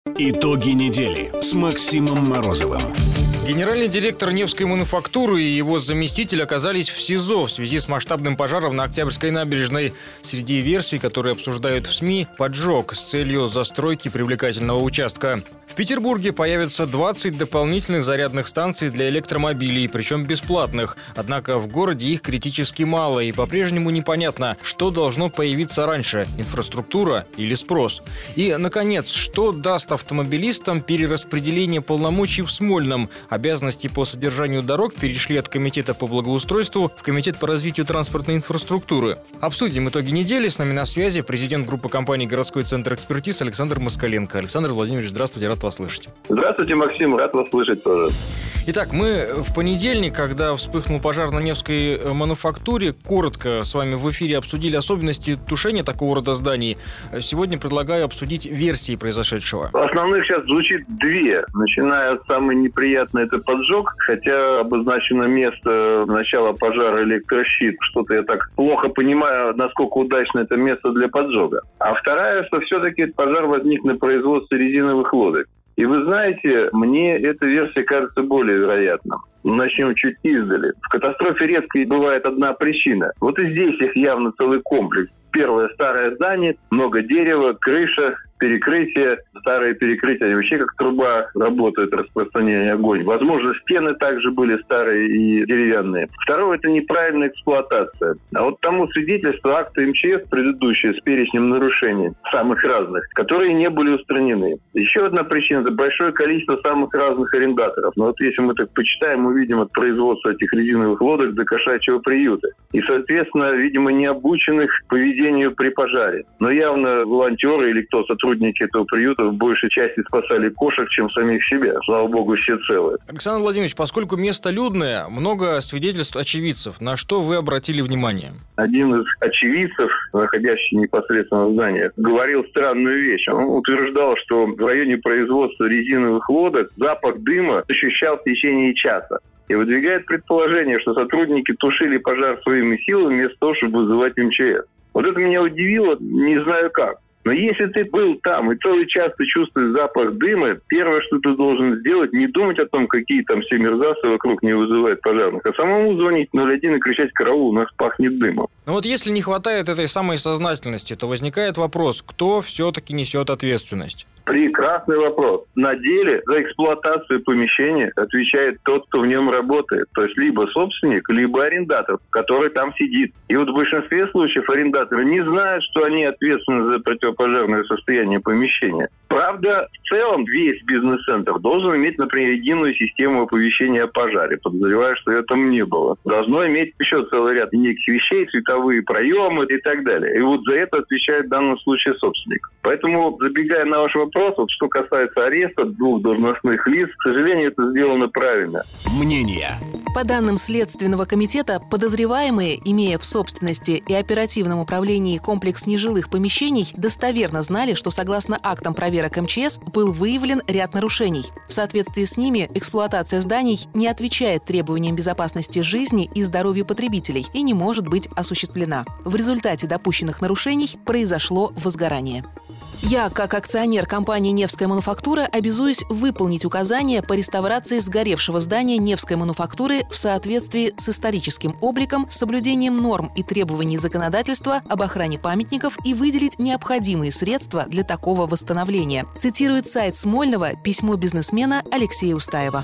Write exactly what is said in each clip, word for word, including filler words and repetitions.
Итоги недели с Максимом Морозовым. Генеральный директор Невской мануфактуры и его заместитель оказались в СИЗО в связи с масштабным пожаром на Октябрьской набережной. Среди версий, которые обсуждают в СМИ, поджог с целью застройки привлекательного участка. В Петербурге появятся двадцать дополнительных зарядных станций для электромобилей, причем бесплатных. Однако в городе их критически мало, и по-прежнему непонятно, что должно появиться раньше – инфраструктура или спрос. И, наконец, что даст автомобилистам перераспределение полномочий в Смольном? Обязанности по содержанию дорог перешли от Комитета по благоустройству в Комитет по развитию транспортной инфраструктуры. Обсудим итоги недели. С нами на связи президент группы компаний «Городской центр экспертиз» Александр Москаленко. Александр Владимирович, здравствуйте, рад вас слышать. Здравствуйте, Максим, рад вас слышать тоже. Итак, мы в понедельник, когда вспыхнул пожар на Невской мануфактуре, коротко с вами в эфире обсудили особенности тушения такого рода зданий. Сегодня предлагаю обсудить версии произошедшего. Основных сейчас звучит две. Начиная с самой неприятной, это поджог, хотя обозначено место начала пожара электрощит. Что-то я так плохо понимаю, насколько удачно это место для поджога. А вторая, что все-таки пожар возник на производстве резиновых лодок. И вы знаете, мне эта версия кажется более вероятной. Начнем чуть издали. В катастрофе редко бывает одна причина. Вот и здесь их явно целый комплекс. Первое – старое здание, много дерева, крыша, перекрытие. Старые перекрытия, они вообще как труба работают, распространение огонь. Возможно, стены также были старые и деревянные. Второе – это неправильная эксплуатация. А вот тому свидетельство акты эм че эс предыдущие с перечнем нарушений, самых разных, которые не были устранены. Еще одна причина – это большое количество самых разных арендаторов. Но вот если мы так почитаем, мы видим от производства этих резиновых лодок до кошачьего приюта. И, соответственно, видимо, необученных поведению при пожаре. Но явно волонтеры или кто, сотрудники этого приюта, в большей части спасали кошек, чем самих себя. Слава богу, все целы. Александр Владимирович, поскольку место людное, много свидетельств очевидцев. На что вы обратили внимание? Один из очевидцев, находящийся непосредственно в здании, говорил странную вещь. Он утверждал, что в районе производства резиновых лодок запах дыма ощущал в течение часа. И выдвигает предположение, что сотрудники тушили пожар своими силами вместо того, чтобы вызывать эм че эс. Вот это меня удивило, не знаю как. Но если ты был там, и целый час ты чувствуешь запах дыма, первое, что ты должен сделать, не думать о том, какие там все мерзавцы вокруг не вызывают пожарных, а самому звонить ноль один и кричать: «Караул, у нас пахнет дымом». Но вот если не хватает этой самой сознательности, то возникает вопрос, кто все-таки несет ответственность? Прекрасный вопрос. На деле за эксплуатацию помещения отвечает тот, кто в нем работает. То есть либо собственник, либо арендатор, который там сидит. И вот в большинстве случаев арендаторы не знают, что они ответственны за противопожарное состояние помещения. Правда, в целом весь бизнес-центр должен иметь, например, единую систему оповещения о пожаре. Подозреваю, что этого не было. Должно иметь еще целый ряд неких вещей, световые проемы и так далее. И вот за это отвечает в данном случае собственник. Поэтому, забегая на ваш вопрос, вот что касается ареста двух должностных лиц, к сожалению, это сделано правильно. Мнение. По данным Следственного комитета, подозреваемые, имея в собственности и оперативном управлении комплекс нежилых помещений, достоверно знали, что согласно актам проверок эм че эс был выявлен ряд нарушений. В соответствии с ними эксплуатация зданий не отвечает требованиям безопасности жизни и здоровью потребителей и не может быть осуществлена. В результате допущенных нарушений произошло возгорание. Я, как акционер компании «Невская мануфактура», обязуюсь выполнить указания по реставрации сгоревшего здания Невской мануфактуры в соответствии с историческим обликом, с соблюдением норм и требований законодательства об охране памятников и выделить необходимые средства для такого восстановления. Цитирует сайт Смольного письмо бизнесмена Алексея Устаева.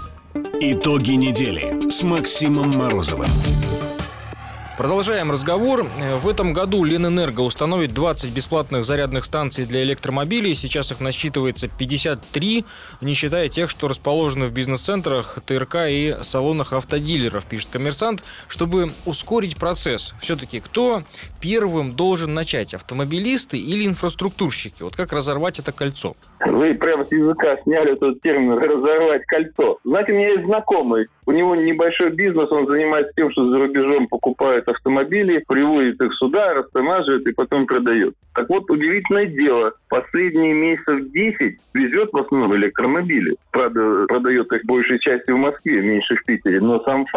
Итоги недели с Максимом Морозовым. Продолжаем разговор. В этом году Ленэнерго установит двадцать бесплатных зарядных станций для электромобилей. Сейчас их насчитывается пятьдесят три, не считая тех, что расположены в бизнес-центрах, тэ эр ка и салонах автодилеров, пишет «Коммерсант». Чтобы ускорить процесс, все-таки кто первым должен начать? Автомобилисты или инфраструктурщики? Вот как разорвать это кольцо? Вы прямо с языка сняли этот термин «разорвать кольцо». Знаете, у меня есть знакомый. У него небольшой бизнес, он занимается тем, что за рубежом покупает автомобили, привозит их сюда, растамаживает и потом продает. Так вот, удивительное дело, последние месяцев десять везет в основном электромобили. Правда, продает их большей частью в Москве, меньше в Питере. Но сам факт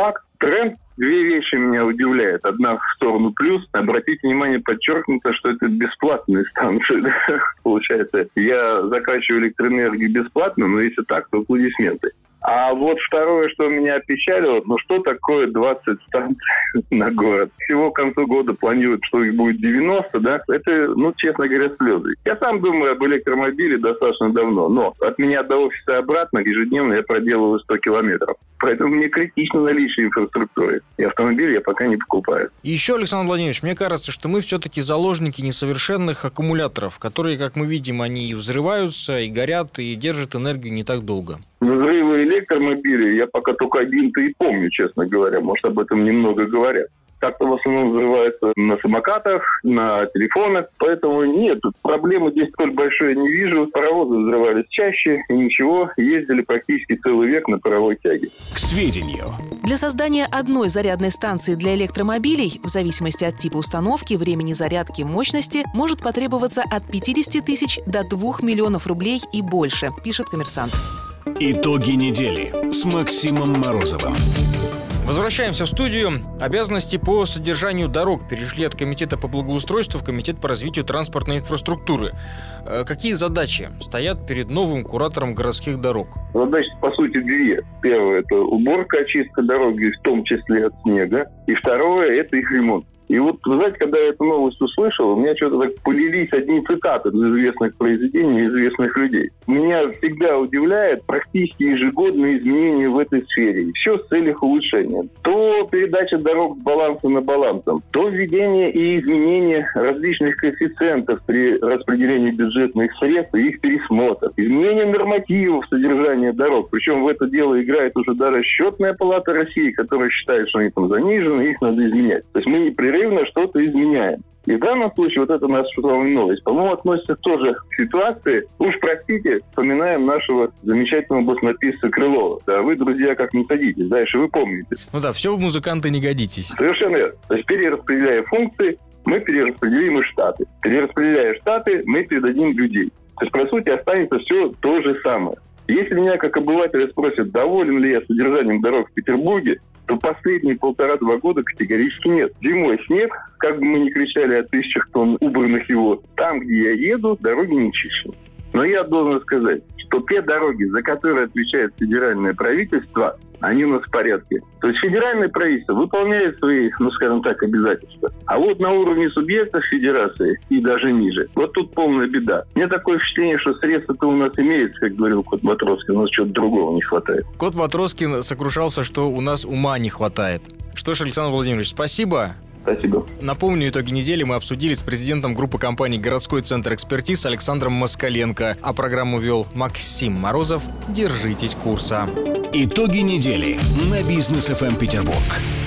тренд. Две вещи меня удивляют. Одна в сторону плюс. Обратите внимание, подчеркнуто, что это бесплатные станции. Получается, я закачиваю электроэнергию бесплатно, но если так, то аплодисменты. А вот второе, что меня опечалило, ну что такое двадцать станций на город? Всего к концу года планируют, что их будет девяносто, да? Это, ну, честно говоря, слезы. Я сам думаю об электромобиле достаточно давно, но от меня до офиса обратно ежедневно я проделываю сто километров. Поэтому мне критично наличие инфраструктуры. И автомобиль я пока не покупаю. И еще, Александр Владимирович, мне кажется, что мы все-таки заложники несовершенных аккумуляторов, которые, как мы видим, они и взрываются, и горят, и держат энергию не так долго. Взрывы электромобилей я пока только один-то и помню, честно говоря. Может, об этом немного говорят. Так-то в основном взрываются на самокатах, на телефонах. Поэтому нет, проблемы здесь столь большой я не вижу. Паровозы взрывались чаще, и ничего, ездили практически целый век на паровой тяге. К сведению. Для создания одной зарядной станции для электромобилей, в зависимости от типа установки, времени зарядки, мощности, может потребоваться от пятидесяти тысяч до двух миллионов рублей и больше, пишет «Коммерсант». Итоги недели с Максимом Морозовым. Возвращаемся в студию. Обязанности по содержанию дорог перешли от Комитета по благоустройству в Комитет по развитию транспортной инфраструктуры. Какие задачи стоят перед новым куратором городских дорог? Задачи, по сути, две. Первое – это уборка, очистка дороги, в том числе от снега. И второе – это их ремонт. И вот, вы знаете, когда я эту новость услышал, у меня что-то так полились одни цитаты из известных произведений, известных людей. Меня всегда удивляет практически ежегодные изменения в этой сфере. Все с целью улучшения. То передача дорог с баланса на балансом, то введение и изменение различных коэффициентов при распределении бюджетных средств и их пересмотр. Изменение нормативов содержания дорог. Причем в это дело играет уже даже Счетная палата России, которая считает, что они там занижены, их надо изменять. То есть мы непрерывно что-то изменяем. И в данном случае вот это наша новость, по-моему, относится тоже к ситуации. Уж простите, вспоминаем нашего замечательного баснописца Крылова. Да, вы, друзья, как не садитесь, дальше вы помните. Ну да, все в музыканты не годитесь. Совершенно верно. То есть перераспределяя функции, мы перераспределим и штаты. Перераспределяя штаты, мы передадим людей. То есть, по сути, останется все то же самое. Если меня, как обывателя, спросят, доволен ли я содержанием дорог в Петербурге, то последние полтора-два года категорически нет. Зимой снег, как бы мы ни кричали о тысячах тонн убранных его, там, где я еду, дороги не чищены. Но я должен сказать, что те дороги, за которые отвечает федеральное правительство, они у нас в порядке. То есть федеральное правительство выполняет свои, ну скажем так, обязательства. А вот на уровне субъектов федерации и даже ниже, вот тут полная беда. Мне такое впечатление, что средства-то у нас имеется, как говорил Кот Матроскин, у нас чего-то другого не хватает. Кот Матроскин сокрушался, что у нас ума не хватает. Что ж, Александр Владимирович, спасибо. Спасибо. Напомню, итоги недели мы обсудили с президентом группы компаний «Городской центр экспертиз» Александром Москаленко. А программу вел Максим Морозов. Держитесь курса. Итоги недели на Бизнес эф эм Петербург.